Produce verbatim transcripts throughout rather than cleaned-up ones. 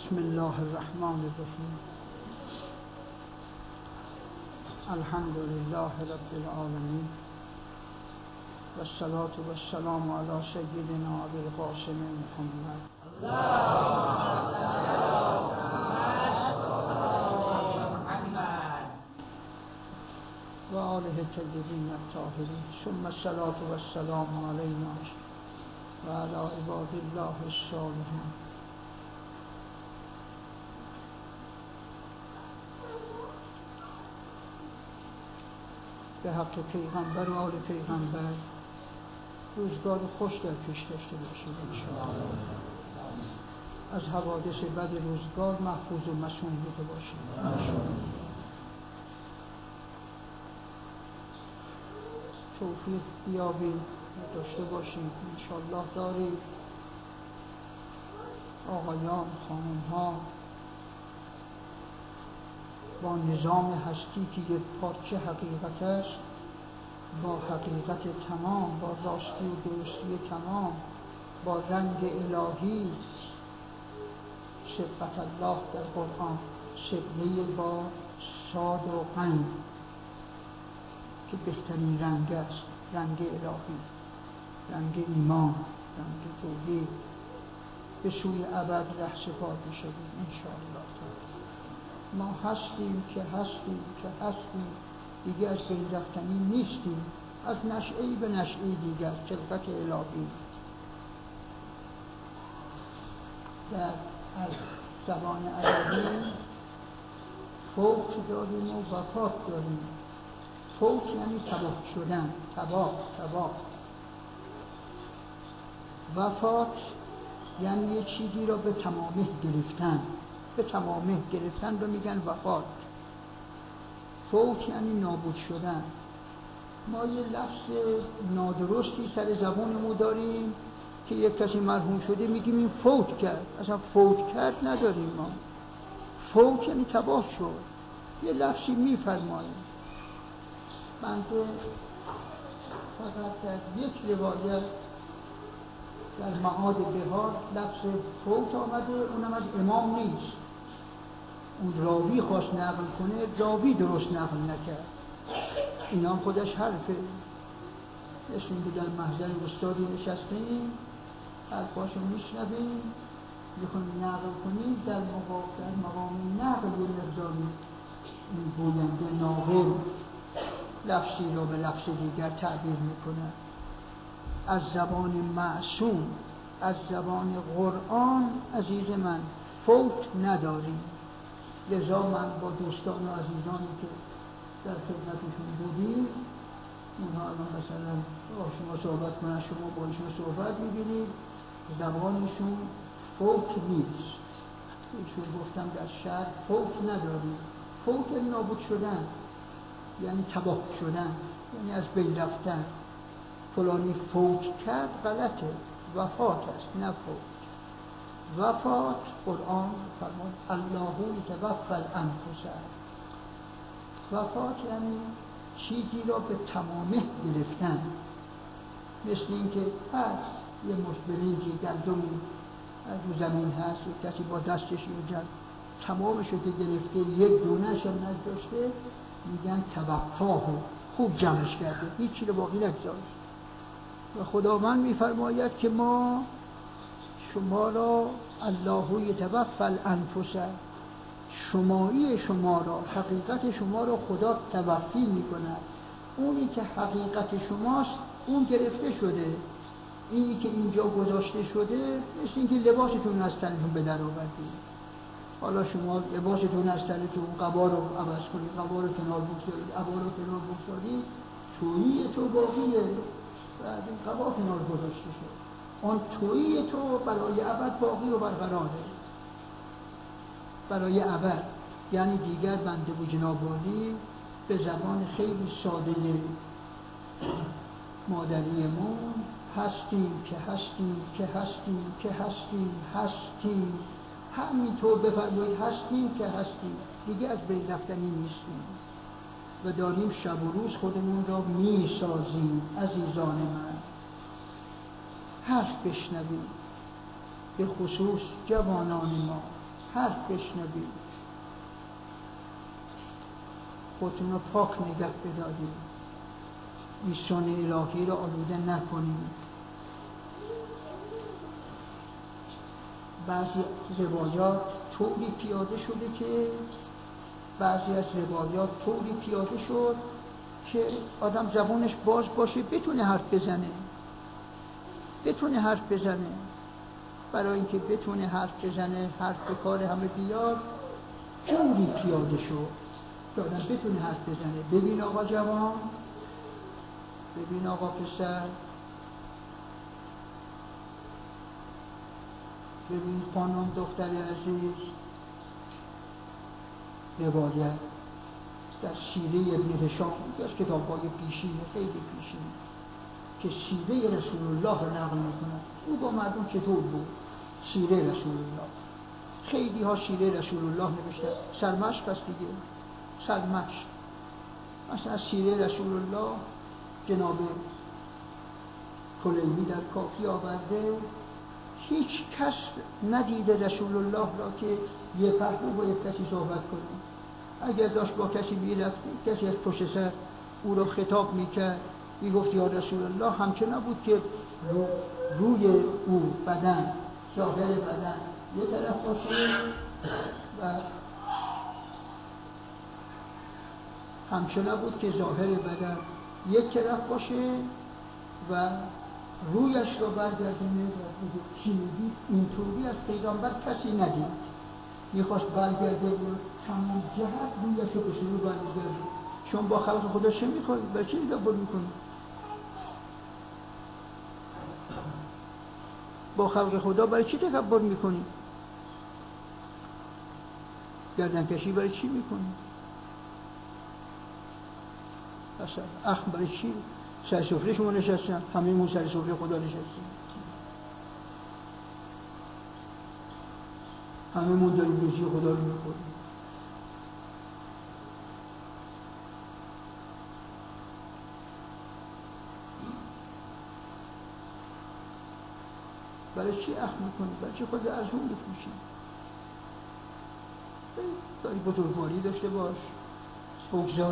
بسم الله الرحمن الرحیم. الحمد لله رب العالمین و الصلاة و السلام علی سیدنا ابی القاسم محمد و آله الطیبین الطاهرین، ثم الصلاة و السلام علینا و علی عباد الله الصالحین. به حق پیغمبر و آل پیغمبر روزگار خوش در پیش داشته باشید انشاءالله. از حوادث بد روزگار محفوظ و مصون بوده باشید انشاءالله. توفیق بیابید داشته باشید انشاءالله. دارید آقایان خانم‌ها با نظام هستی که یک پارچه حقیقت است، با حقیقت تمام، با راستی و درستی تمام، با رنگ الهی، صبغت الله در قرآن، صبغه با صاد و غین که بهترین رنگ است، رنگ الهی، رنگ ایمان، رنگ توحید، به سوی ابد ره سپارده شدیم انشاءالله. ما هستیم که هستیم که هستیم، دیگه از بین رفتنی نیستیم، از نشئه‌ای به نشئه دیگر، خلقت الهی. در زبان عربی فوت داریم و وفات داریم. فوت یعنی تباه شدن، تباه تباه. وفات یعنی یه چیزی را به تمامه گرفتن، به تمامه گرفتن رو میگن وفات. فوت یعنی نابود شدن. ما یه لفظ نادرستی سر زبانمون داریم که یک کسی مرحوم شده میگیم این فوت کرد. اصلا فوت کرد نداریم ما. فوت یعنی تباه شد. یه لفظی میفرماییم. بنده فقط در یک روایت در معاد بهار لفظ فوت آمده، اونم از امام نیست. اون راوی خواست نقل کنه، راوی درست نقل نکرد. اینا هم خودش حرفه. اسم که در محضر استادی نشستیم، حرفاشو میشنویم، میخوایم نقل کنیم، در مقام در مقام نقل یه مقداری این گوینده ناقل لفظی رو به لفظ دیگر تعبیر میکنه. از زبان معصوم، از زبان قرآن عزیز من فوت نداریم. لذا من با دوستان و عزیزانی که در خدمتشون بودیم، اونها الان مثلا با شما صحبت کنن، شما با ایشون صحبت می‌بینید، زبانشون فوت نیست. ایشون گفتم در شهر فوت نداریم. فوت نابود شدن یعنی تباه شدن، یعنی از بین رفتن. فلانی فوت کرد غلطه، وفات است نه فوت. وفات قرآن فرمود الله یتوفی الانفس. وفات یعنی چیزی را به تمامه گرفتن. مثل اینکه هست یه مشبرینجی گندمی رو زمین هست، یک کسی با دستش رو جد تمامش رو که گرفته، یک دونهش هم نداشته، میگن توفاه، خوب جمعش کرده، هیچی رو باقی نگذاشت. و خداوند میفرماید که ما شما را الله یتوفی الانفس، شمایی شما را، حقیقت شما را خدا توفی میکند. اونی که حقیقت شماست اون گرفته شده، اینی که اینجا گذاشته شده مثل اینکه لباستون از تنتون به در آوردید. حالا شما لباستون از تنتون قبا رو عوض کنید، قبا رو کنار بگذارید، عبا رو کنار بگذارید، تویی تو باقیه، بعد این قبا کنار گذاشته شد. آن تویی تو برای ابد باقی و برقراره، برای ابد. یعنی دیگر بنده و جنابالی به زبان خیلی ساده مادریمون هستیم که هستیم که هستیم که هستیم هستیم همینطور بفرمایید، هستیم که هستیم، دیگه از بین رفتنی نیستیم و داریم شب و روز خودمون را می سازیم. عزیزان من حرف بشنوید، به خصوص جوانان ما حرف بشنوید، خودتون رو پاک نگه بدارید، این سنت الهی رو آلوده نکنید. بعضی روایات طوری پیاده شده که بعضی از روایات طوری پیاده شد که آدم زبانش باز باشه بتونه حرف بزنه بتونه حرف بزنه برای اینکه بتونه حرف بزنه، حرف به کار همه بیاد، طوری پیاده شد که آدم بتونه حرف بزنه. ببین آقا جوان، ببین آقا پسر، ببین خانم دختر عزیز، روایت در سیره ابن هشام از کتاب‌های پیشین خیلی پیشین که سیره رسول الله رو نقل میکنه. او با مردم چطور بود؟ سیره رسول الله، خیلی ها سیره رسول الله نوشتن، سرمشق پس دیگه، سرمشق. مثلا سیره رسول الله جناب کلیمی در کافی آورده، هیچ کس ندیده رسول الله را که یه پهلو با یک کسی صحبت کنه. اگر داشت با کسی میرفت، کسی از پشت سر او را خطاب میکرد، میگفت یا رسول الله، همچنان نبود که رو روی او بدن، ظاهر بدن یه طرف باشه و همچنان نبود که ظاهر بدن یک طرف باشه و رویش رو برگردونه و بگه چی میگی. اینطوری از پیغمبر کسی ندید. میخواست برگرده و تمام جهت رویش رو به شروع برگرده. شما با خلق خدا چه میخواید؟ برای چی تدبر میکنید؟ با خلق خدا برای چی تکبر میکنید؟ گردن کشی برای چی میکنید؟ اصلا اخم برای چی؟ سر سفره شما نشستن، همه مون سر سفره خدا نشستن، همه مون داریم روزی خدا رو میخوریم. برای چی اخم میکنید؟ برای چی خود ارزون بپوشید؟ داری بزرگواری داشته باش، بگذار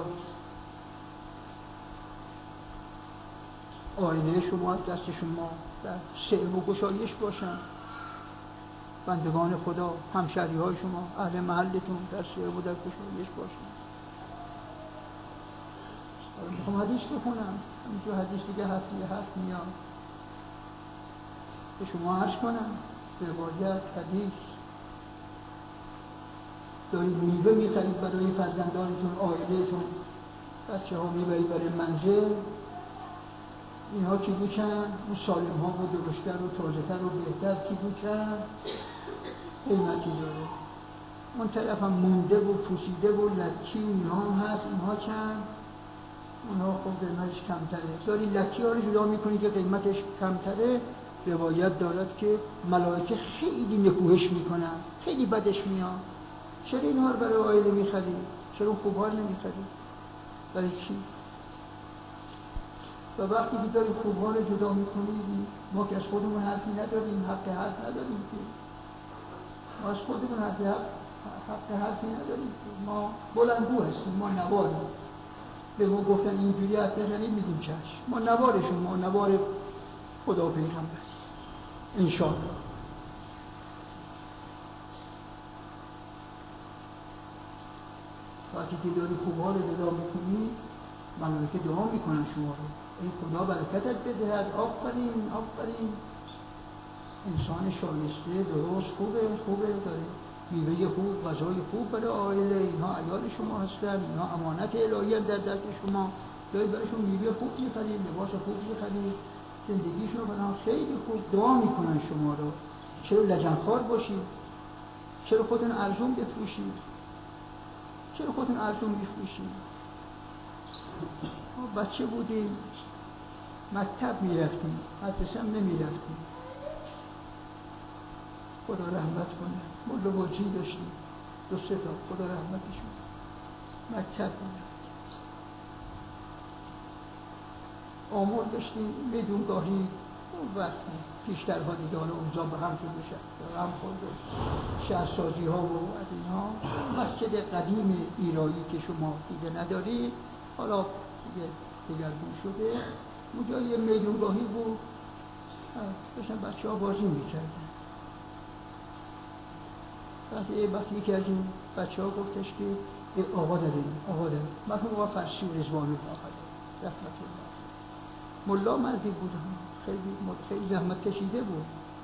آینه شما دست شما در سلم و گشایش باشن، بندگان خدا، همشهری های شما، اهل محلتون در سلم و در گشایش باشن. میخوام حدیث بخونم، همینجور حدیث دیگه هفت یه هفت میاد به شما عرض کنم. روایت حدیث دارید میوه میخرید برای فرزندانتون، آیلهتون، بچه ها میبرید برای منزل، اینها کی بوچن؟ اون سالم ها و درشتر و تازه‌تر و بهتر کی بوچن؟ قیمتی داره. اون طرف هم مونده و پوسیده و لکی و اینها هم هست، اینها چند؟ اونها خب قیمتش کمتره. داری لکی ها رو جدا میکنی که قیمتش کمتره. روایت دارد که ملائکه خیلی نکوهش میکنن، خیلی بدش میاد. چرا اینها رو برای آیله میخری؟ چرا خوبها رو نمیخری؟ برای چی؟ و وقتی که داری خوبها رو جدا میکنید، ما که از خودمون حرفی نداریم، حق حرف نداریم که ما از خودمون حق حق حرفی نداریم که ما بلندگو هستیم، ما نواریم. به ما گفتن اینجوری حرف بزنید، میگیم چشم. ما نوارشون، ما نوار خدا پیغمبر انشاءالله. وقتی که داری خوبها رو جدا میکنی، ملائکه دعا میکنن شما رو، ای خدا برکتت بدهد، آفرین آفرین، انسان شایسته، درست، خوبه خوبه، داره میوه خوب، غذای خوب برای عائله، اینها عیال شما هستن، اینها امانت الهی در دست شما، دارید برایشون میوه خوب میخرید، لباس خوب میخرید، زندگیشون رو برای خیلی خوب دعا میکنن شما رو. چرا لجنخوار باشید؟ چرا خودتون ارزون بفروشید؟ چرا خودتون ارزون میفروشید؟ ما بچه بودیم، مکتب میرفتیم، مدرسه هم نمیرفتیم. خدا رحمت کنه، ملا واجی داشتیم، دو سه تا، خدا رحمتشون. مکتب میرفتیم، آمور داشتیم، میدون گاهی اون وقتی پیشترها دیدان اوضاع به هم شده شد به هم خورد و شهرسازی ها و از اینها. مسجد قدیم ایرانی که شما دیگه ندارید، حالا دیگه دگرگون شده، اونجا یه میدونگاهی بود، داشتن بچه ها بازی میکردن. وقتی وقتی که از این بچه ها گفتش که آقا داریم آقا داریم مرحوم آقا فرشی و رضوان الله رحمت الله ملا مردی بود، خیلی خیلی زحمت کشیده بود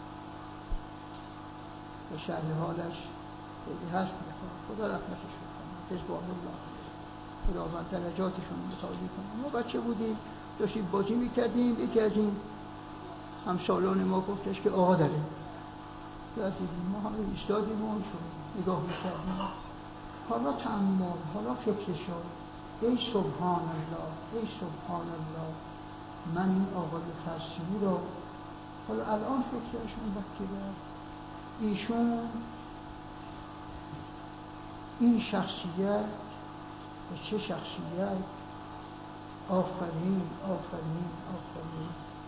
و شرح حالش خیلی هست میخواد، خدا رحمتش کنه، رضوان الله خداوند درجاتشون متعالی کنه. ما بچه بودیم داشتیم بازی میکردیم، یکی از این همسالان ما گفتش که آقا داریم. ما همه ایستادیم و نگاه میکردیم، حالا تأمل، حالا فکرشو، ای سبحان الله ای سبحان الله، من این آقای فرشی رو حالا الان فکرشون بکیده، ایشون این شخصیت و چه شخصیت، آفرین آفرین آفرین.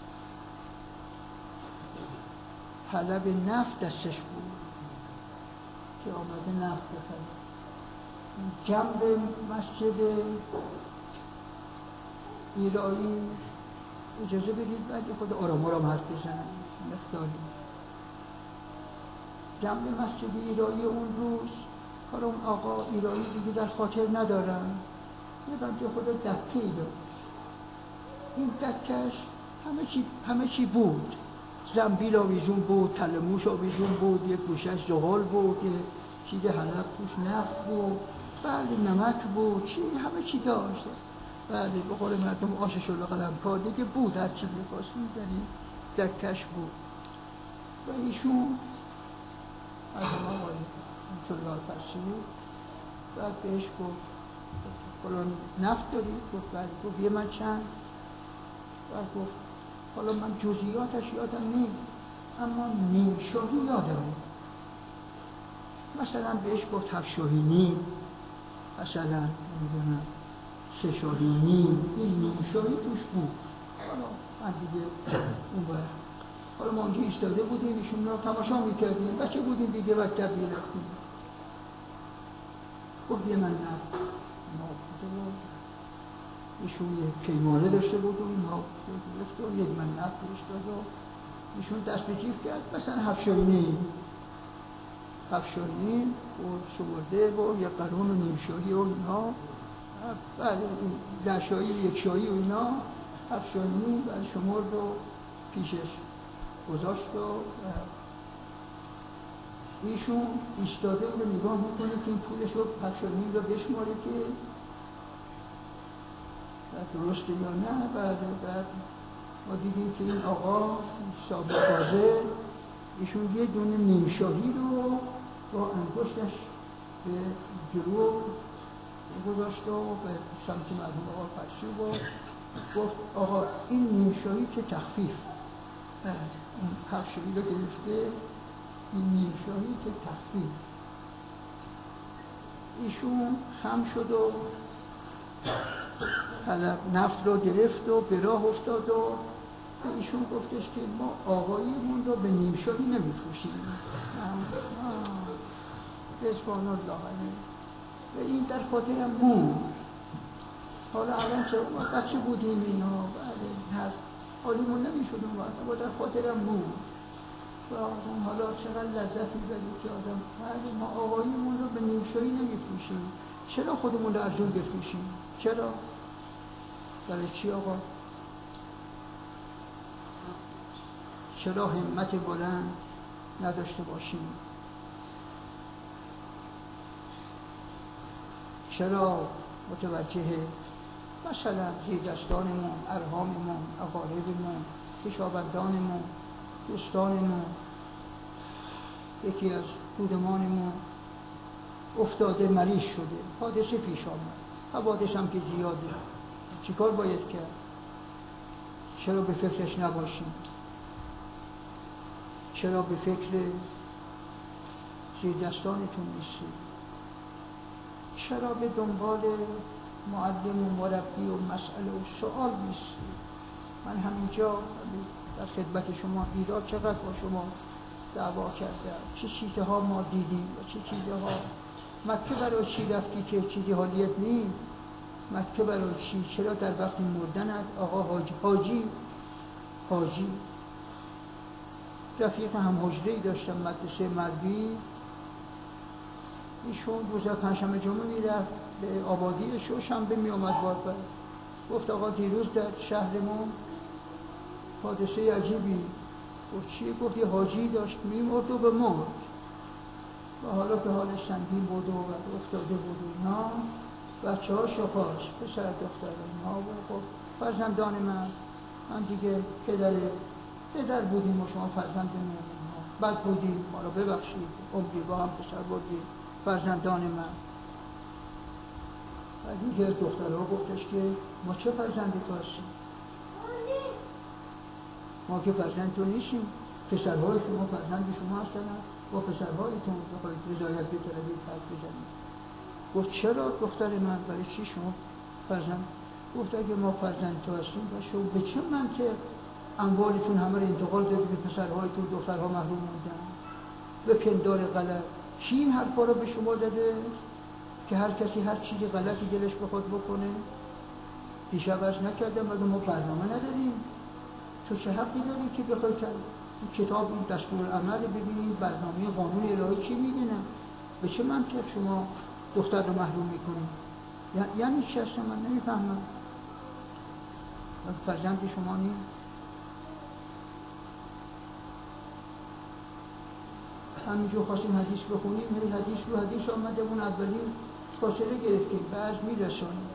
طلب نفت دستش بود که آمده نفت بخره. جنب مسجد ایرانی اجازه بدید بعد خود آرام آرام حرف بزنم مقداری. جنب مسجد ایرانی اون روز حالا اون آقا ایرانی دیگه در خاطر ندارم، یه بنده خدا دکه‌ای داشت. این دکه‌اش همه چی همه چی بود، زنبیل آویزون بود، تلموش آویزون بود، یک گوشش زغال بود، یک چیز حلب توش نفت بود، بله نمک بود، چی همه چی داشت. بله به قول مردم آش شلو قلم کار دیگه بود، هر چی بخواستیم یعنی دکه‌اش بود. و ایشون از آقای الله فرشی بود، بعد بهش گفت فلان نفت داری؟ گفت بله. گفت یه من چند؟ بعد گفت حالا من جزئیاتش یادم نیست اما نیم شاهی یادم. مثلا بهش گفت هفت شاهی نیم، مثلا نمیدونم سه شاهی نیم، این نیم شاهی توش بود. حالا من دیگه اون باید حالا ما اونجا ایستاده بودیم، ایشون رو تماشا میکردیم، بچه بودیم دیگه وقت بیرختیم. گفت یه من نفت ما بوده بود، ایشون یک پیمانه داشته بود و ما گرفت و یک من نفت روش داد و ایشون دست به جیب کرد، مثلا هفت شاهی نیم هفت شاهی نیم و شمرده و یک قرون و نیم شاهی و اینا، بعد ده شاهی و یک شاهی و اینا، هفت شاهی نیم بعد شمرد و پیشش گذاشت و ایشون ایستاده و نگاه میکنه که این پولش رو هفت شاهی نیم رو بشماره که درسته یا نه. بعد بعد ما دیدیم که این آقا صاحب بازه ایشون یه دونه نیم شاهی رو با انگشتش به جلو گذاشت و به سمت مرحوم آقا فرشی و گفت آقا این نیم شاهی که تخفیف، اون هفت شاهی رو گرفته، این نیم شاهی که تخفیف. ایشون خم شد و نفت رو گرفت و به راه افتاد و به ایشون گفتش که ما آقاییمون رو به نیم شاهی نمیفروشیم. رضوان الله علیه. و این در خاطرم موند. حالا الان چه ما بچه بودیم اینا بعد هست حالیمون نمیشد اون وقت، اما در خاطرم موند و حالا چقدر لذت میبریم که آدم بعد ما آقاییمون رو به نیم شاهی نمیفروشیم. چرا خودمون رو ارزون بفروشیم؟ چرا؟ برای چی آقا؟ چرا همت بلند نداشته باشیم؟ چرا متوجه مثلا زیردستانمون، ارحاممون، اقاربمون، خویشاوندانمون، دوستانمون، یکی از خودمانمون افتاده مریض شده، حادثه پیش آمد، حوادث هم که زیاده، چیکار باید کرد؟ چرا به فکرش نباشیم؟ چرا به فکر زیردستانتون نیستید؟ چرا به دنبال معلم و مربی و مسئله و سؤال نیستید؟ من همینجا در خدمت شما ایراد چقدر با شما دعوا کرده، چه چیزها ما دیدیم و چه چیزها. مکه برای چی رفتی که چیزی حالیت نیست؟ مکه برای چی؟ چرا در وقت مردن از آقا حاجی حاجی حاجی رفیق هم حجره‌ای داشتم مدرسه مروی، ایشون روز پنجشنبه جمعه میرفت به آبادی، شو شنبه می اومد بار بر. گفت آقا دیروز در شهرمون حادثه عجیبی. گفت چیه؟ گفت یه حاجی داشت میمرد و به مرد و حالا که حالش سنگین بود و افتاده بود و اینا، بچه ها شفاش پسر دختر اینا و خب فرزندان من من دیگه پدر پدر بودیم و شما فرزندمون بد بودیم، ما رو ببخشید، عمری با هم پسر بودیم فرزندان من. بعد دیگه دخترها گفتش که ما چه فرزندی تو هستیم؟ ما که فرزند تو نیستیم، پسرهای شما فرزند شما هستن، با پسرهایتون بخواید رضایت بطلبید حرف بزنید. گفت چرا دختر من؟ برای چی شما فرزند؟ گفت اگه ما فرزند تو هستیم و شما به چه منطق اموالتون همه رو انتقال دادید به پسرهایتون، دخترها محروم موندن؟ به پندار غلط. کی این حرفا رو به شما داده که هر کسی هر چیزی غلطی دلش بخواد بکنه؟ دیشب عرض نکردم مگه ما برنامه نداریم؟ تو چه حقی داری که بخوای این کتاب این دستور عمل ببینید برنامه قانون الهی چی میگه؟ به چه منطق شما دختر رو محروم میکنید؟ یعنی چی هستم؟ من نمیفهمم. فرزند شما نیست؟ همینجور خواستیم حدیث بخونیم، هی حدیث رو حدیث آمده، اون اولی فاصله گرفتیم، بعد میرسونیم.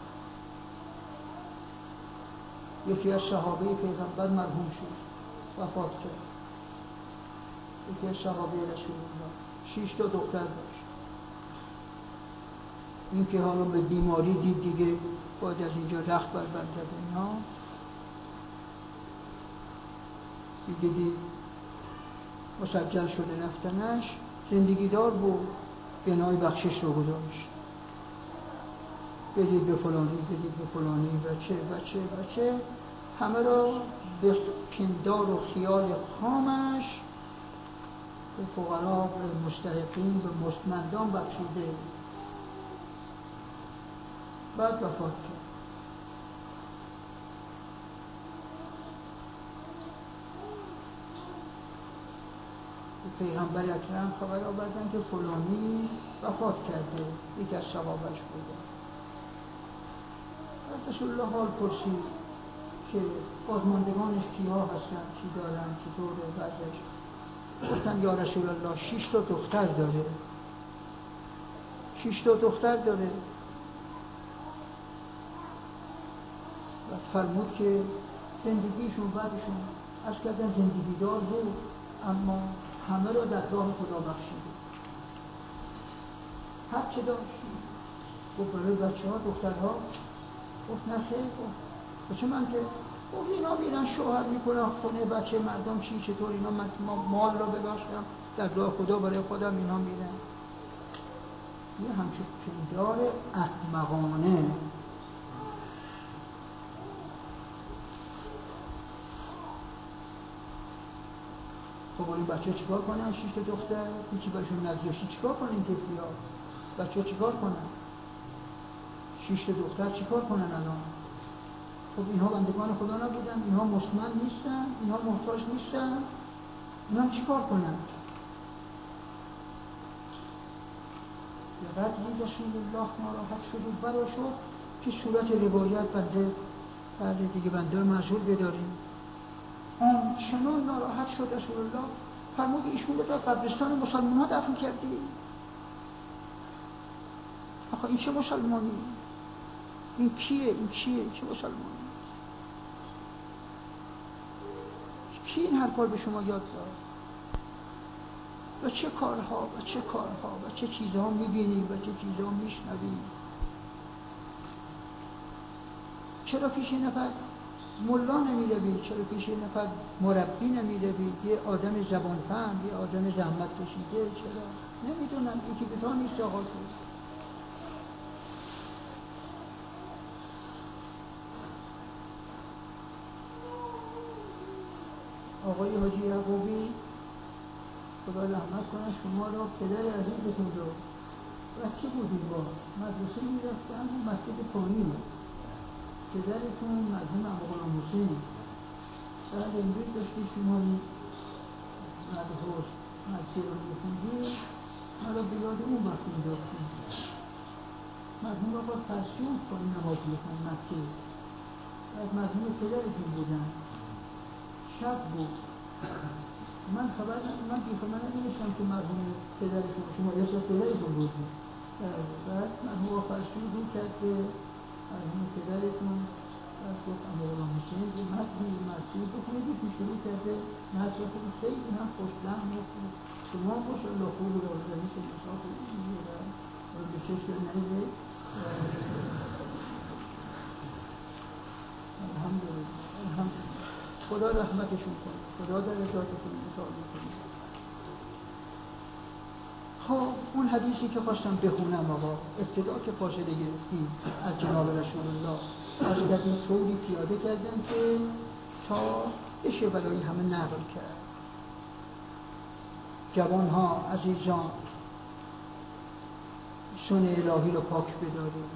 یکی از صحابه پیغمبر مرحوم شد، وفات کرد. یکی از صحابه رسول الله شش تا دختر داشت. این که حالا به بیماری دید دیگه باید از اینجا رخت بر برگرده اینا، دیگه دید مسجل شده رفتنش، زندگی دار بود، بنای بخشش رو گذاشت، بدید به فلانی، بدید به فلانی، بچه بچه بچه همه رو به پندار و خیال خامش به فقرا، به مستحقین، به مستمندان بخشیده. بعد وفات کرد. پیغمبر اکرم خبر آوردن که فلانی وفات کرده، یکی از صحابه‌اش بوده. رسول الله حال پرسید که بازماندگانش کیها هستن، چی دارن، چطوره وضعش؟ گفتن یا رسول الله شش تا دختر داره. شش تا دختر داره. و فرمود که زندگیشون بعدشون از کردن زندگی دار بود، اما همه را در راه خدا بخشیده. هر چه داشت گفت برای بچه ها دخترها. گفت نه خیر. گفت بچه من که گفت اینا میرن شوهر میکنن خونه بچه مردم چی چطور اینا، من مال را ببخشم در راه خدا برای خودم اینا میرن. یه همچون پندار احمقانه. خب این بچه چیکار کنن؟ شش تا دختر هیچی برشون نگذاشتی، چیکار کنن این طفلی‌ها؟ بچه چیکار کنن؟ شش تا دختر چیکار کنن الان؟ خب اینها بندگان خدا نبودن؟ اینها مستمند نیستن؟ اینها محتاج نیستن؟ اینها چیکار کنن؟ یه قدری رسول الله ناراحت شد و برا شد که صورت روایت بنده بله دیگه بنده رو معذور بداریم. آن چنان ناراحت شد رسول الله فرمود ایشون رو در قبرستان مسلمان ها دفن کردی. آخه این چه مسلمانی؟ این کیه؟ این چیه؟ چه مسلمانی؟ کی این حرفا به شما یاد داد؟ و چه کارها و چه کارها و چه چیزها میبینی و چه چیزها میشنوی؟ چرا پیش این نفر ملا نمیروی؟ چرا پیش این نفر مربی نمیروی؟ یه آدم زبان فهم، یه آدم زحمت کشیده؟ چرا؟ نمیدونم. یکی به تا نیست آقا تو. آقای حاجی یعقوبی خدا رحمت کنه شما را، پدر عزیزتون رو بچه بودیم با مدرسه میرفتن و مسجد پانی بود. پدرتون مرحوم عموغلام حسین بعد امروز داشتی شما این مدرس مسجد رو میخوندیم، ما را به یاد اون وقت میداختیم. مرحوم آقا فرسون پانی نماز میخوند مسجد، از مرحوم پدرتون بودن. شب بود، من خبر من بیخ من نمیشتم که مرحوم پدرتون شما یا شب پدرتون بودیم. بعد مرحوم آقا فرسون رو کرد که مرحوم پدرتون از گفت عموغلام حسین که مسجد مسجد بخونید که شروع کرده نصرت خیلی هم خوشلحن و شما خوش الله خوب رو آردنی که نصاف این و به چشم نهیده الحمدلله الحمدلله خدا رحمتشون کنه، خدا درجاتشون مثالی کنه. خب اون حدیثی که خواستم بخونم آقا ابتدا که فاصله گرفتیم از جناب رسول الله از کردیم طوری پیاده کردن که تا بشه برای همه نقل کرد. جوانها عزیزان سن الهی رو پاک بدارید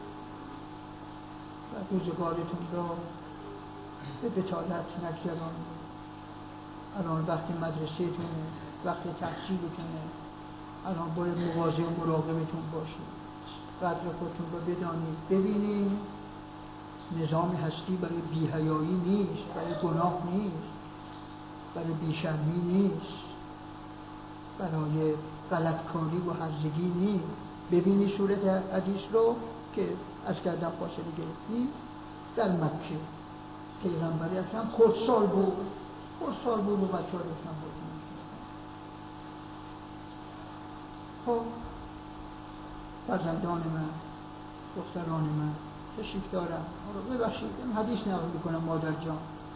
و روزگارتون را به بطالت نگذرانید. الان وقت مدرسه‌تونه، وقت تحصیلتونه، الان باید مواظب و مراقبتون باشید، قدر خودتون رو بدانید. ببینید نظام هستی برای بی‌حیایی نیست، برای گناه نیست، برای بی‌شرمی نیست، برای غلطکاری و هرزگی نیست. ببینید صورت حدیث رو که از کردن فاصله گرفتی در مکه پیغمبری اکرم خردسال بود خردسال بود و بچه ها رفتن بود. خب فرزندان من، دختران من تشریف دارم، ببخشید این حدیث نقل میکنم مادر جان،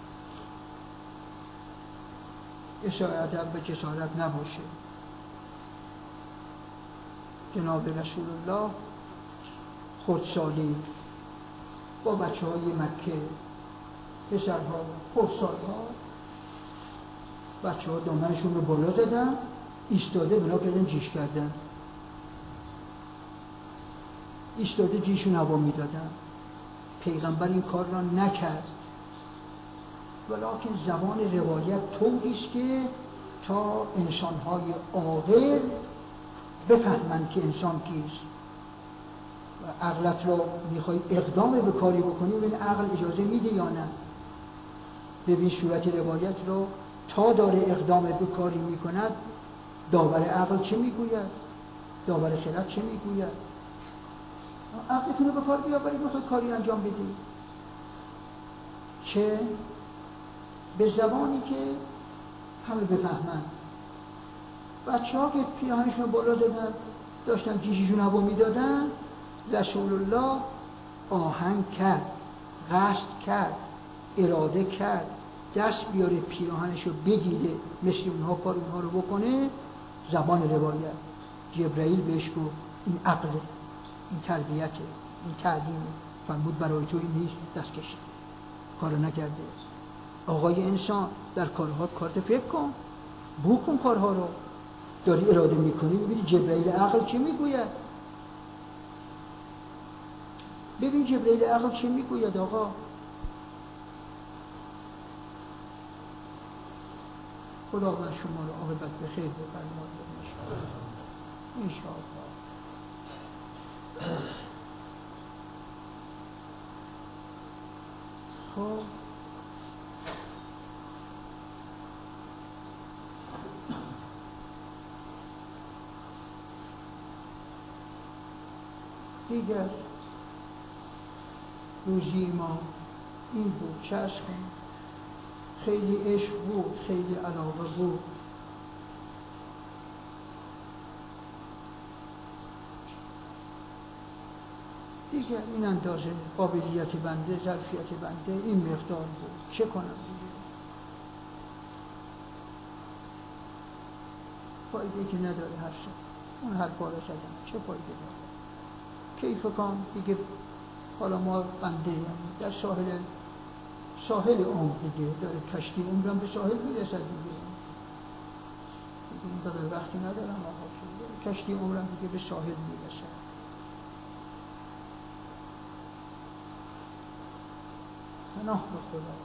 اشاره ادب به جسارت نباشه. جناب رسول الله خردسالی با بچه های مکه پسرها خردسالها بچه ها دامنشون رو بالا زدن ایستاده بنا کردن جیش کردن، ایستاده جیشون هوا میدادن. پیغمبر این کار را نکرد، ولیکن زبان روایت طوریست که تا انسان‌های عاقل بفهمند که انسان کیست و عقلت را میخوای اقدام به کاری بکنی و این عقل اجازه میده یا نه. ببین صورت روایت رو تا داره اقدام به کاری میکند داور عقل چه میگوید، داور خرد چه میگوید. عقلتون رو به کار بیاورید میخواید کاری انجام بدید که به زبانی که همه بفهمند. بچه ها که پیراهنشون بالا دادن داشتن جیششون هوا میدادن، رسول الله آهنگ کرد، قصد کرد، اراده کرد دست بیاره پیراهنشو بگیره مثل اونها کار اونها رو بکنه. زبان روایت جبرائیل بهش گفت این عقله، این تربیته، این تعلیمه. فرمود برای تو این نیست، دست کشید، کارو نکرده. آقای انسان در کارها کارت فکر کن، بو کن کارها رو داری اراده میکنی. ببینی جبرائیل عقل چه میگوید، ببین جبرائیل عقل چه میگوید. آقا خداوند شما رو عاقبت به خیر بفرماید ان شاء الله. خب دیگر روزی ما این بود، چشم خیلی عشق بود، خیلی علاقه بود. دیگر این اندازه قابلیت بنده، ظرفیت بنده این مقدار بود، چه کنم دیگه. فایده که نداره هر شد اون هر باره زدم، چه فایده داره. کیف کام دیگه. حالا ما بنده هم در ساحل ساحل عمر دیگه داره، کشتی عمرم به ساحل میرسد دیگه، این دقیقه وقتی ندارم آقا شده، کشتی عمرم دیگه به ساحل میرسد. پناه به خدا.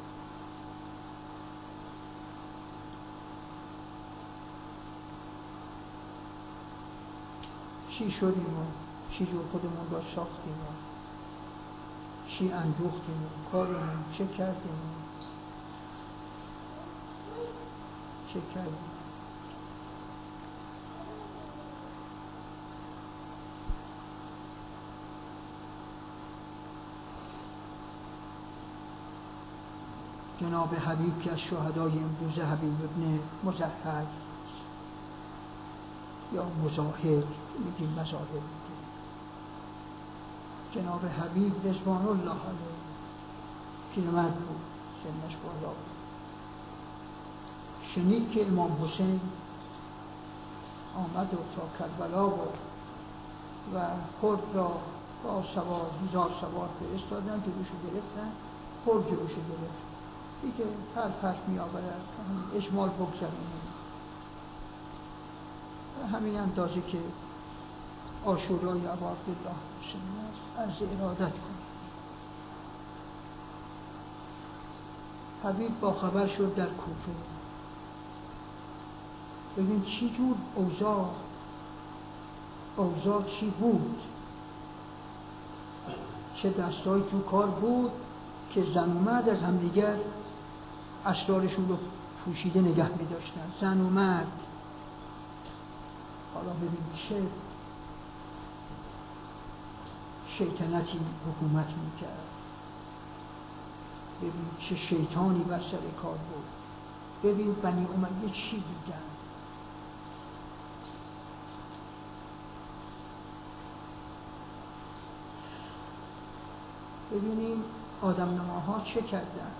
چی شدیم و چی جور خودمون را ساختیم و چی اندوختیم و کارمون چه کردیم و چه کردیم. جناب حبیب که از شهدای امروز حبیب ابن مظهر یا مظاهر میگیم، مظاهر میگیم، جناب حبیب رضوان الله علیه پیرمرد بود، سنش بالا بود، شنید که امام حسین آمد و تا کربلا بود و خود را با سوار هزار سوار فرستادن، جلوشو گرفتن، خود جلوشو گرفت دیگه هر حرف می آورد اجمال بگذاریم. همین اندازه که عاشورای ابا عبدالله حسین است عرض ارادت کنیم. حبیب با خبر شد در کوفه. ببین چی جور اوضاع اوضاع چی بود، چه دستای تو کار بود که زن و مرد از همدیگر اسرارشون رو پوشیده نگه می داشتن. زن و مرد. حالا ببین چه شیطنتی حکومت می کرد، ببین چه شیطانی بر سر کار بود، ببین بنی امیه چی بودن. ببینیم آدم نماها چه کردن.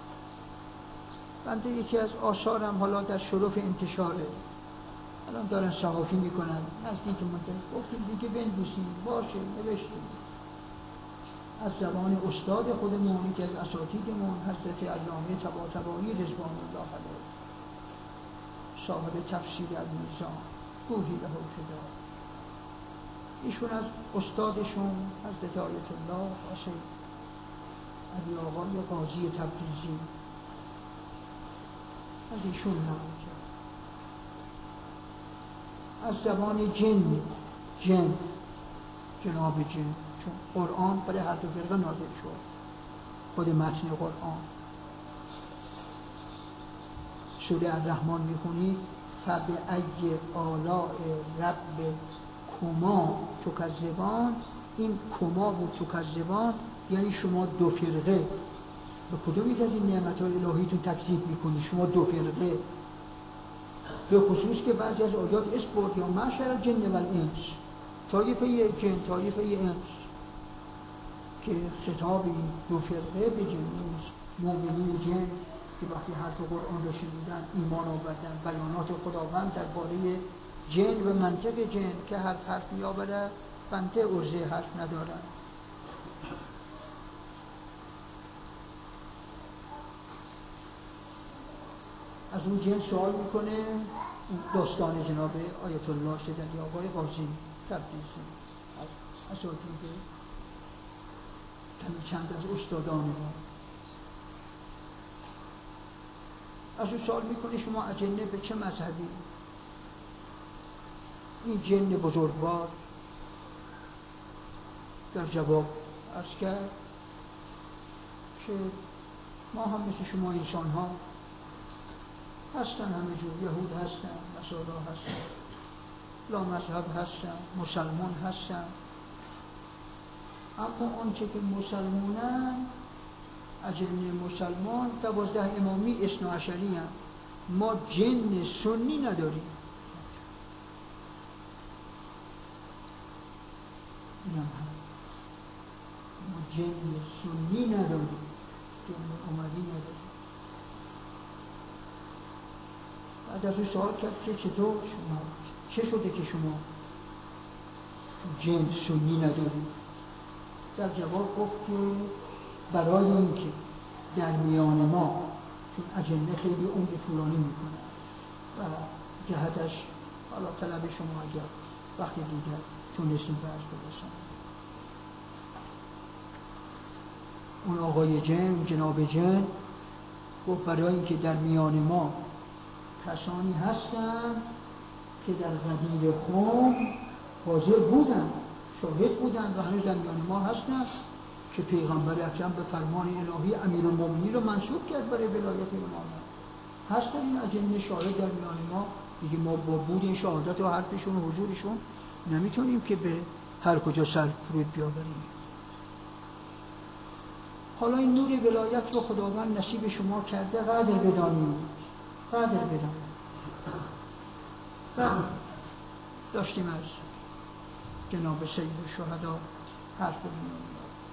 بنده یکی از آثارم حالا در شرف انتشاره، الان دارن صحافی میکنن، نزدیک منتظر گفتیم دیگه بنویسیم، باشه نوشتیم. از زبان استاد خودمون که از اساتیدمون حضرت علامه طباطبایی رضوان الله علیه، صاحب تفسیر المیزان، روحی له فدا. ایشون از استادشون حضرت آیت الله حسین علی آقای قاضی تبریزی از ایشون نقل کرد. از زبان جن، جن جناب جن، چون قرآن برای هر دو فرقه نازل شد، خود متن قرآن سوره الرحمن میخونی فبأی آلاء ربکما تکذبان. این کما و تکذبان یعنی شما دو فرقه به کدوم یک از این نعمت‌های الهیتون تکذیب میکنی؟ شما دو فرقه. به خصوص که بعضی از آیات اسم برد یا معشر جن و الانس، طایفه جن طایفه انس، که خطاب این دو فرقه به جن مومنین جن که وقتی حرف قرآن را شنیدن ایمان آوردن، بیانات خداوند درباره جن و منطق جن که هر حرف میآورد بنده عرضه حرف ندارد. از اون جن سوال میکنه، داستان جناب آیت الله سیدی آقای قاضی تبریزی از اساتید چند از استادان ما. از اون سوال میکنه شما اجنه به چه مذهبی؟ این جن بزرگوار در جواب عرض کرد که ما هم مثل شما انسان ها هستن، همه جور یهود هستن، نصارا هستن، لا مذهب هستن، مسلمان هستن، اما آنچه که مسلمانن اجنه مسلمان دوازده امامی اثنا عشری هم. ما جن سنی نداریم. اینم هم ما جن سنی نداریم، جن عمری نداریم. بعد از او سوال کرد که چطور شما چه شده که شما جن سنی ندارید؟ در جواب گفت که برای اینکه در میان ما، چون اجنه خیلی عمر طولانی میکنه و جهتش حالا طلب شما اگر وقتی دیگر تونستیم برش برسن. اون آقای جن، جناب جن گفت برای اینکه در میان ما کسانی هستن که در غدیر خم حاضر بودن، شاهد بودن و هنوز در میان ما هستن که پیغمبر اکرم به فرمان الهی امیرالمومنین رو منصوب کرد برای ولایت امامت. هستن این اجنه شاهد در میان ما دیگه. ما با بود این شهادت و حرفشون و حضورشون نمیتونیم که به هر کجا سر فرود بیاوریم. حالا این نور ولایت رو خداوند نصیب شما کرده، قدر بدانید، قدر بدانید. قدر داشتیم از جناب سید الشهدا حرف بزنیم.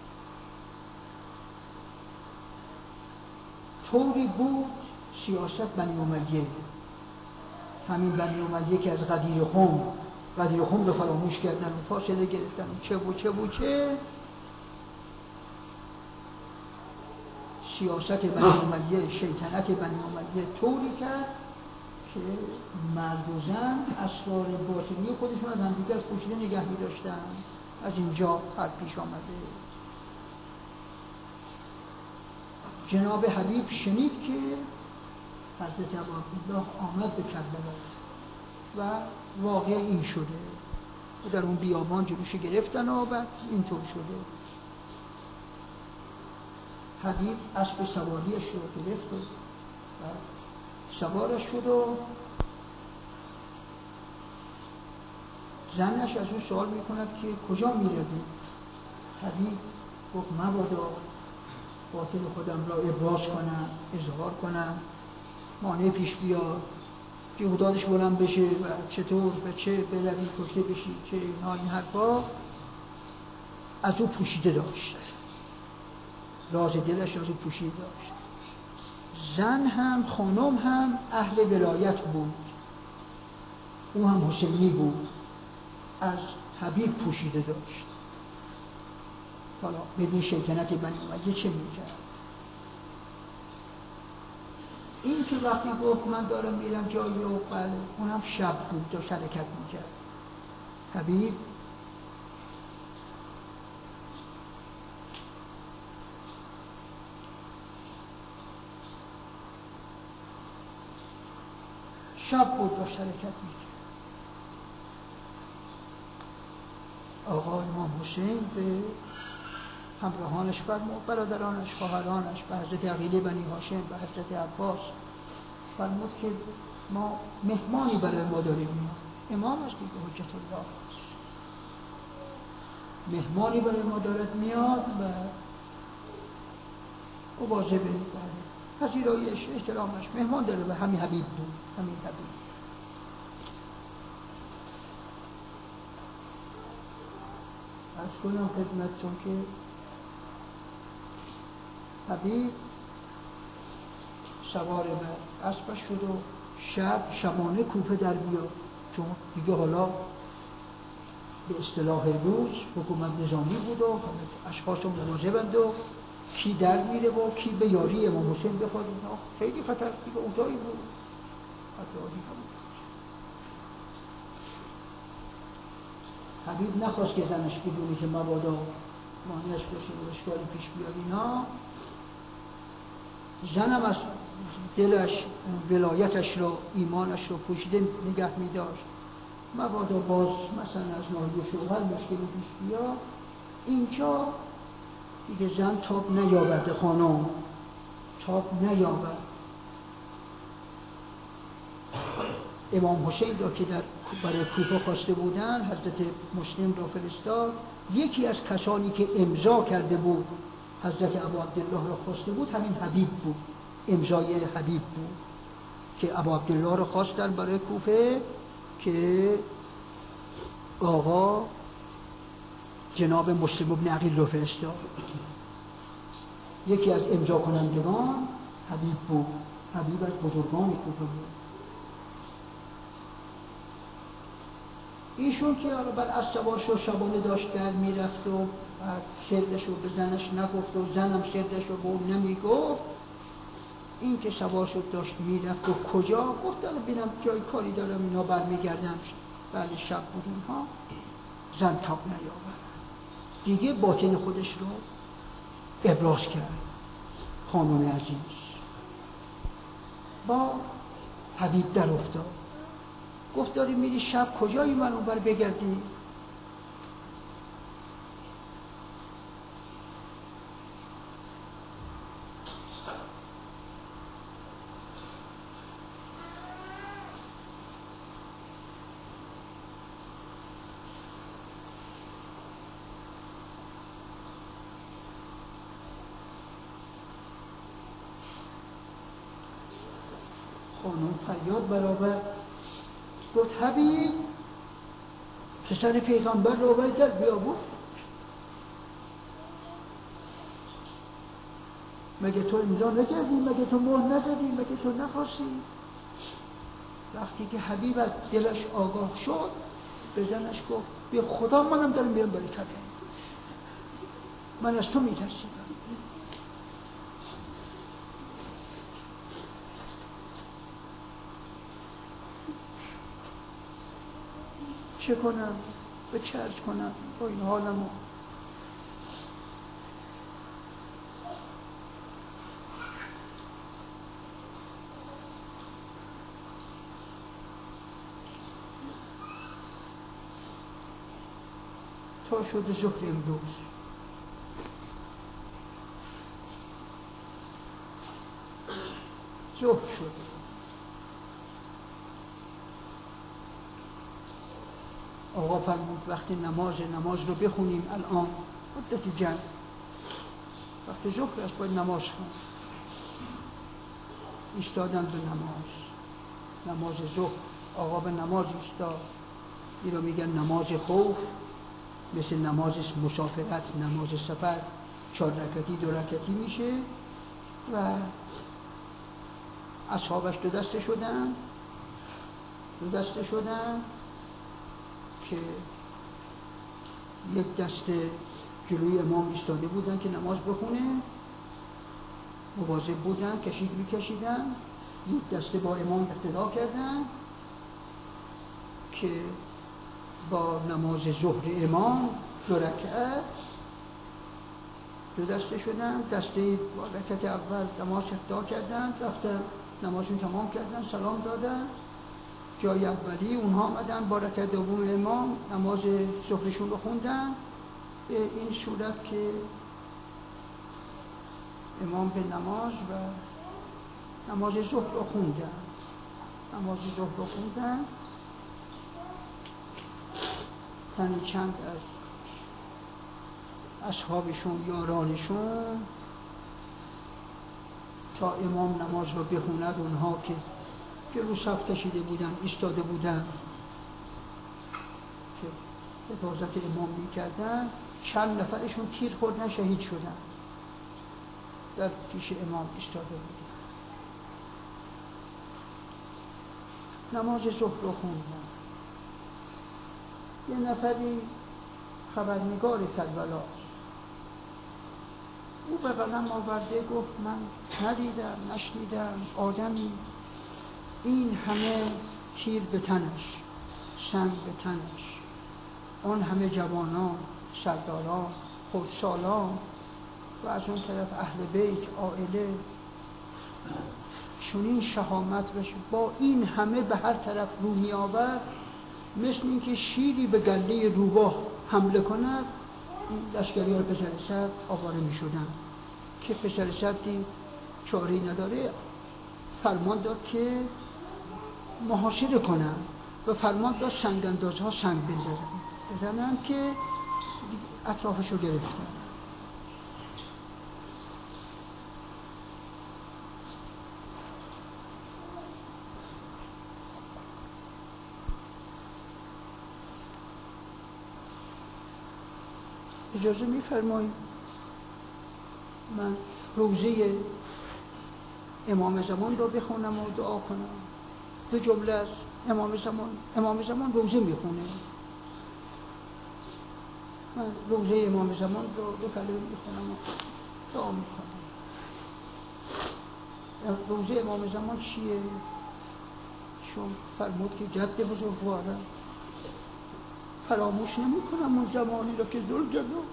طوری بود سیاست بنی امیه، همین بنی امیه که از غدیر خم غدیر خم رو فراموش کردن و فاصله گرفتن و چه و چه و چه سیاست بنی امیه، شیطنت بنی امیه طوری کرد که مرد و زن اسرار باطنی خودشون از همدیگه از پوشیده نگه می داشتن. از اینجا حرف پیش آمده. جناب حبیب شنید که حضرت ابوعبدالله آمد به کربلا و واقع این شده و در اون بیابان جلوش گرفتن و بعد اینطور شده. حبیب اسب سواریش رو گرفت و سوارش شد و زنش از اون سوال میکند که کجا میروی؟ حبیب گفت مبادا باطن خودم را ابراز کنم، اظهار کنم، مانع پیش بیاد، جهوداتش بلند بشه و چطور و چه بروی کشته بشی چه اینا، این حرفا از او پوشیده داشت، راز دلش از او پوشیده داشت. زن هم خانم هم اهل ولایت بود، او هم حسینی بود، از حبیب پوشیده داشت. حالا بدین شیطنت بنی امیه چه میکرد؟ این که وقتی گفت من دارم میرم جایی و بله، اونم شب بود داشت حرکت میکرد. حبیب شب بود داشت حرکت میکرد. آقا امام حسین به همراهانش فرمود، برادرانش، خواهرانش، به حضرت عقیل بنی هاشم، به حضرت عباس فرمود که ما مهمانی برای ما داریم میاد. امام است دیگه، حجت الله است، مهمانی برای ما دارد میاد و مواظب پذیراییش، احترامش، مهمان داره و همین حبیب بود، همین حبیب. از کنم خدمتتون که حبیب سوار بر اسبش شد و شب شبانه کوفه در بیاد، چون دیگه حالا به اصطلاح روز حکومت نظامی بود و اشخاص مواظبند و کی در میره و کی به یاری امام حسین بخواد. خیلی خطر دیگه اوضاعی بود. حبیب نخواست که زنش بدونه که مبادا مانعش بشه و اشکالی پیش بیاد اینا. زنم از دلش ولایتش رو، ایمانش رو پوشیده نگه می داشت، مبادا باز مثلا از ناحیه شوهر مشکلی پیش بیاد. اینجا دیگه زن تاب نیاورده، خانم تاب نیاورد. امام حسین را که در برای کوفه خواسته بودن، حضرت مسلم را فرستاد. یکی از کسانی که امضا کرده بود حضرت ابوعبدالله را خواسته بود همین حبیب بود، امضای حبیب بود که ابوعبدالله را خواستن برای کوفه که آقا جناب مسلم ابن عقیل را فرستاد. یکی از امضا کنندگان حبیب بود، حبیب از بزرگان کوفه بود. ایشون که حالا بر اسباش و شبانه داشت در میرفت و شعرش رو به زنش نگفت و زنم شعرش رو به اون نمیگفت، این که سوار شد داشت میرفت و کجا گفت دارم بینم جای کاری دارم اینا برمیگردم. بعد شب بود اونها زن تاب نیاورد دیگه، باطن خودش رو ابراز کرد. خانم عزیز با حبیب در افتاد، گفت داری میری شب کجایی من اون بر بگردی؟ خانم فریاد برآورد گفت حبیب پسر پیغمبر رو آورد در بیابون، مگه تو امضا نکردی؟ مگه تو مهر نزدی؟ مگه تو نخواستی؟ وقتی که حبیب از دلش آگاه شد به زنش گفت به خدا منم دارم میرم برای کعبه، من از تو میترسیدم. چه کنم؟ به چه عرض کنم با این حالمو؟ تا شده ظهر امروز ظهر شده، آقا فرمود وقتی نماز نماز رو بخونیم الان مدت جمع، وقتی ظهر است باید نماز خون. ایستادن به نماز، نماز ظهر. آقا به نماز ایستاد، این رو میگن نماز خوف، مثل نماز مسافرت، نماز سفر چهار رکعتی دو رکعتی میشه و اصحابش دو دسته شدن دو دسته شدن که یک دسته جلوی امام ایستاده بودن که نماز بخونه، مواظب بودن، کشید میکشیدن. یک دسته با امام اقتدا کردن که با نماز ظهر امام دو رکعت دو دسته شدن. دسته با رکعت اول نماز اقتدا کردن، رفتن نمازشون تمام کردن، سلام دادن جای اولی. اونها آمدن با رکعت دوم امام نماز ظهرشون رو خوندن به این صورت که امام به نماز و نماز ظهر رو خوندن نماز ظهر رو خوندن تنی چند از اصحابشون یارانشون تا امام نماز رو بخوند، اونها که جلو صف کشیده بودن ایستاده بودن که حفاظت امام میکردن، چند نفرشون تیر خوردن شهید شدن، در پیش امام ایستاده بودن. نماز ظهر رو خوندن. یه نفری خبرنگار کربلا او به قلم آورده گفت من ندیدم نشنیدم آدمی این همه تیر به تنش، سنگ به تنش، آن همه جوانان، سرداران، خردسالان و از اون طرف اهل بیت، عائله، چنین شهامت بشه با این همه به هر طرف رو می آورد، مثل اینکه شیری به گله روباه حمله کند. این لشکریان پسر سبز آواره می شدن که پسر سبزی چاره‌ای نداره، فرمان داد که محاصره کنن و فرمان داد سنگ اندازها سنگ بزنن بزنن که اطرافشو گرفتن. اجازه می‌فرمایید من روزه امام زمان رو بخونم و دعا کنم. دو جمله از امام زمان امام زمان روزه میخونه من روزه امام زمان رو دو کلمه میخونم و دعا میکنم. روزه امام زمان چیه؟ چون فرمود که جد بزرگوارم فراموش نمی کنم اون زمانی رو که ذوالجلال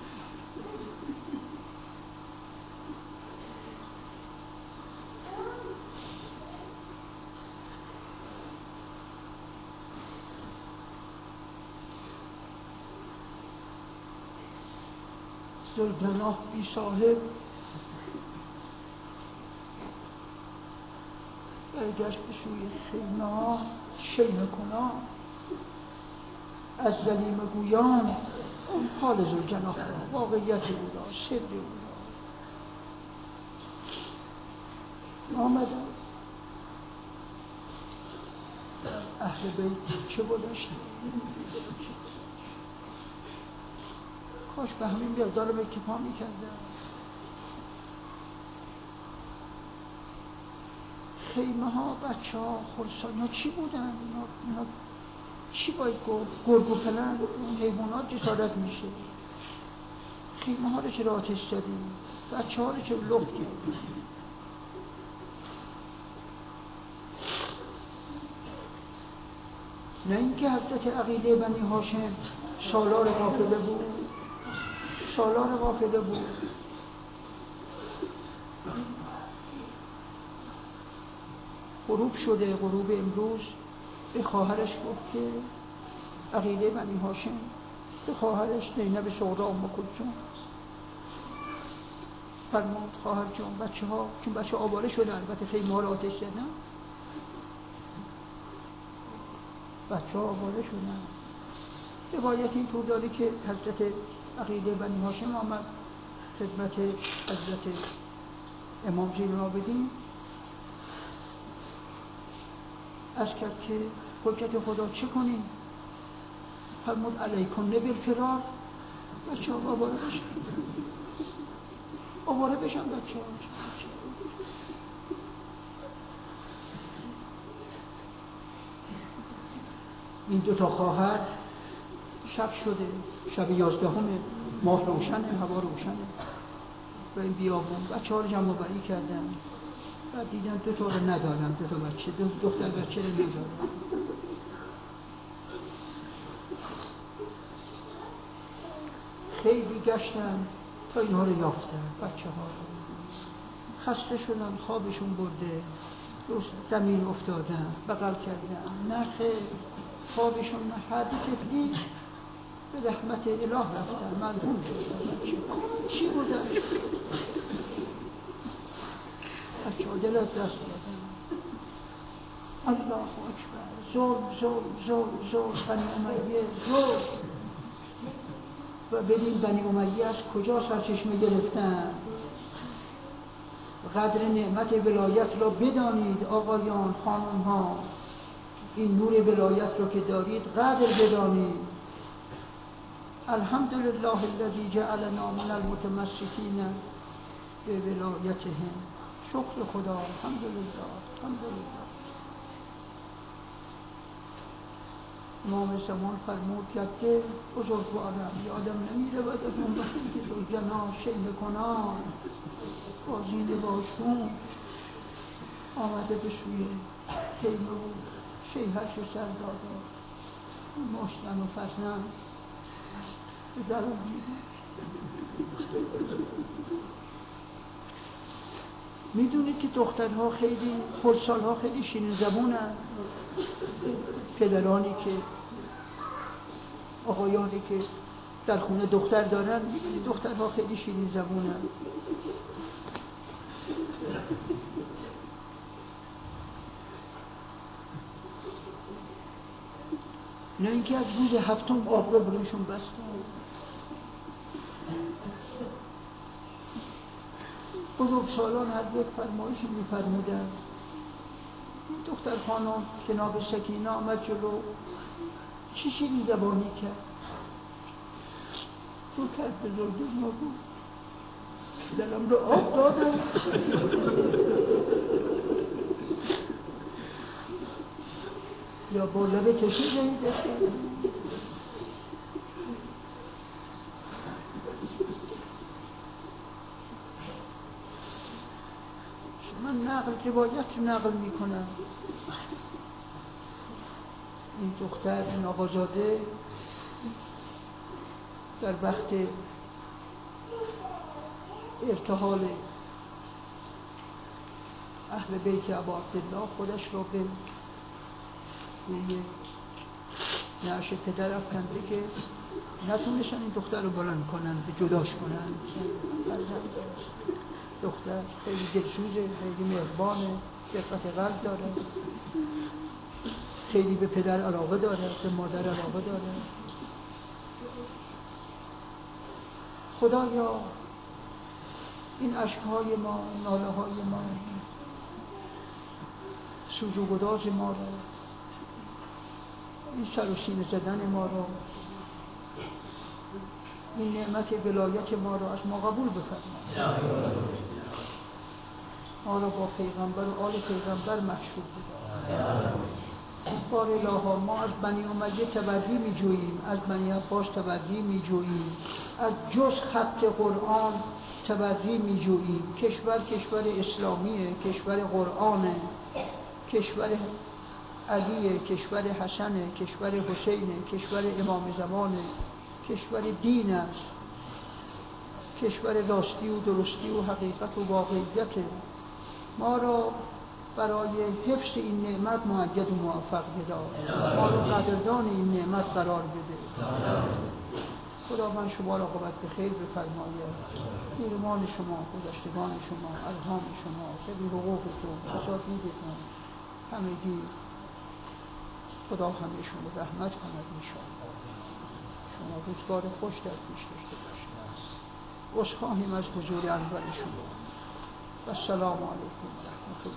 ذوالجناح بی صاحب برگشت به سوی خیمه ها شیمه کنان از ظلیم گویان اون حال ذوالجناح واقعیت اولا سر اولا آمدن اهل بیت چه بودشت کاش به همین مقدار رو اکتفا میکردن. خیمه ها بچه ها خرسان اینا چی بودن؟ اینا, اینا چی باید گفت؟ گرگ و پلنگ اون حیوانات جسارت میشه. خیمه ها رو چرا آتش زدیم؟ بچه ها رو چرا لخت کردیم؟ نه اینکه حضرت عقیله بنی هاشم سالار قافله بود، سالار قافله بود. غروب شده، غروب امروز به خواهرش گفت که عقیله بنی هاشم به خواهرش زینب صغرا ام کلثوم فرمود خواهر جان بچه ها چون بچه آواره شدن البته خیمه ها رو آتش زدن بچه ها آواره شدن. روایت این طور داره که حضرت عقیله بنی هاشم آمد خدمت حضرت امام زین العابدین از کرد که حجت خدا چه کنیم؟ فرمود علیکن بالفرار بچه ها آواره بشن آواره بشن بچه ها. این دوتا خواهر شب شده، شب یازدهم ماه روشنه، هوا روشنه و این بیابون بچه ها رو جمع بری کردن و دیدن دو تا رو ندارن، دو تا بچه دو دختر بچه رو ندارن. خیلی گشتن تا اینها رو یافتن، بچه ها رو خسته شدن، خوابشون برده، زمین افتادن، بغل کردن، نه خیر خوابشون نه حدی تفلی به رحمت اله رفتن، مرحوم شدن. چی بودن؟ بچه ها دل از دست دادن. الله اکبر، ظلم ظلم ظلم ظلم بنی امیه ظلم. و ببین بنی امیه از کجا سرچشمه گرفتن؟ قدر نعمت ولایت را بدانید آقایان خانم ها، این نور ولایت را که دارید قدر بدانید. الحمدلله الذی جعلنا من المتمسکین به ولایته. شکر خدا، الحمدلله الحمدلله. امام زمان فرمود که بزرگوارم یادم نمیره بعد از اون وقتی که ذوالجناح شیمه کنان با زینه باشون آمده به سوی خیمه بود، شیهش و سر داده مشتن و فسنن به در آمده. میدونید که دخترها خیلی خردسالها خیلی شیرین زبونن. پدرانی که آقایانی که در خونه دختر دارن میدونید دخترها خیلی شیرین زبونن. نه اینکه از روز هفتم آب رو بروشون بستن. بزرگسالان هر یک فرمایشی می‌فرمودن. این دختر خانم جناب سکینه آمد جلو، چی شیرین زبانی کرد؟ تو کرد بزرگی نبود، دلم رو آب دادم. یا با لبه کشید این دستم نقل روایت رو نقل میکنن. این دختر، این آقازاده در وقت ارتحال اهل بیت ابا عبدالله خودش را به روی نعش پدر افکنده که نتونستن این دختر رو بلند کنن، به جداش کنن. دختر خیلی دلسوزه، خیلی مهربانه، دقت قلب داره، خیلی به پدر علاقه داره، به مادر علاقه داره. خدایا این اشکهای ما، ناله های ما، سوز و گداز ما را، این سر و سینه زدن ما را، این نعمت ولایت ما را از ما قبول بفرما. ما را با پیغمبر و آل پیغمبر محشور بدار. بار الها ما از بنی امیه تبری می جوییم، از بنی عباس تبری می جوییم، از جز خط قرآن تبری می جوییم. کشور کشور اسلامیه، کشور قرآنه، کشور علیه، کشور حسنه، کشور حسینه، کشور امام زمانه، کشور دین است، کشور راستی و درستی و حقیقت و واقعیته. ما را برای حفظ این نعمت مؤید و موفق بدار. ما را قدردان این نعمت قرار بده. خداوند شما را عاقبت به خیر بفرماید. پیرمان شما، گذشتگان شما، ارحام شما، سبیل حقوقتون، اساتیدتون، همگی خدا همه‌شون رو رحمت کند انشاءالله. شما روزگار خوش در پیش داشته باشید. عذرخواهیم از حضور اول شما. و السلام علیکم و رحمت الله.